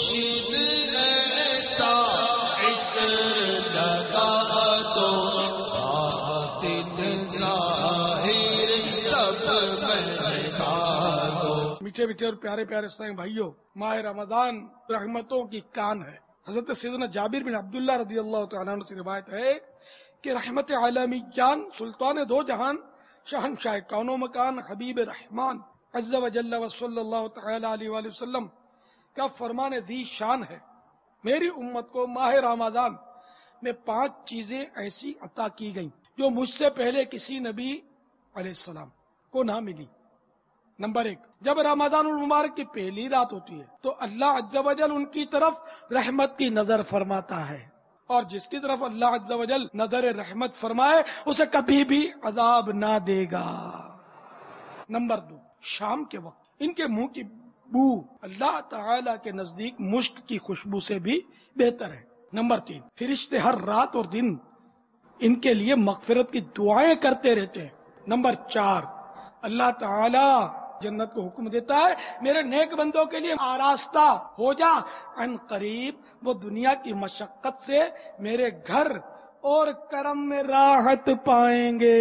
میٹھے میٹھے اور پیارے پیارے اسلامی بھائیوں، ماہ رمضان رحمتوں کی کان ہے۔ حضرت سیدنا جابر بن عبداللہ رضی اللہ تعالیٰ عنہ سے روایت ہے کہ رحمت عالمی جان سلطان دو جہان شہنشاہ کون و مکان حبیب رحمان عز و جل و صلی اللہ تعالی علیہ وآلہ وسلم کا فرمان ذی شان ہے، میری امت کو ماہ رمضان میں 5 چیزیں ایسی عطا کی گئیں جو مجھ سے پہلے کسی نبی علیہ السلام کو نہ ملی۔ نمبر 1، جب رمضان المبارک کی پہلی رات ہوتی ہے تو اللہ عز و جل ان کی طرف رحمت کی نظر فرماتا ہے، اور جس کی طرف اللہ عز و جل نظر رحمت فرمائے اسے کبھی بھی عذاب نہ دے گا۔ نمبر 2، شام کے وقت ان کے منہ کی بو اللہ تعالی کے نزدیک مشک کی خوشبو سے بھی بہتر ہے۔ نمبر 3، فرشتے ہر رات اور دن ان کے لیے مغفرت کی دعائیں کرتے رہتے ہیں۔ نمبر 4، اللہ تعالی جنت کو حکم دیتا ہے میرے نیک بندوں کے لیے آراستہ ہو جا، ان قریب وہ دنیا کی مشقت سے میرے گھر اور کرم میں راحت پائیں گے۔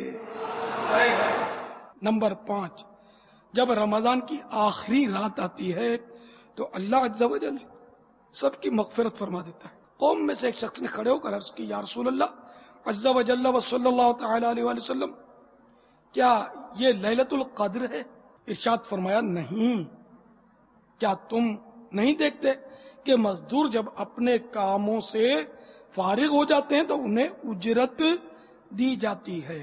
نمبر 5، جب رمضان کی آخری رات آتی ہے تو اللہ عز و جل سب کی مغفرت فرما دیتا ہے۔ قوم میں سے ایک شخص نے کھڑے ہو کر عرض کی، یا رسول اللہ عز و جل و صلی اللہ تعالی علیہ وآلہ وسلم، کیا یہ لیلۃ القدر ہے؟ ارشاد فرمایا، نہیں، کیا تم نہیں دیکھتے کہ مزدور جب اپنے کاموں سے فارغ ہو جاتے ہیں تو انہیں اجرت دی جاتی ہے۔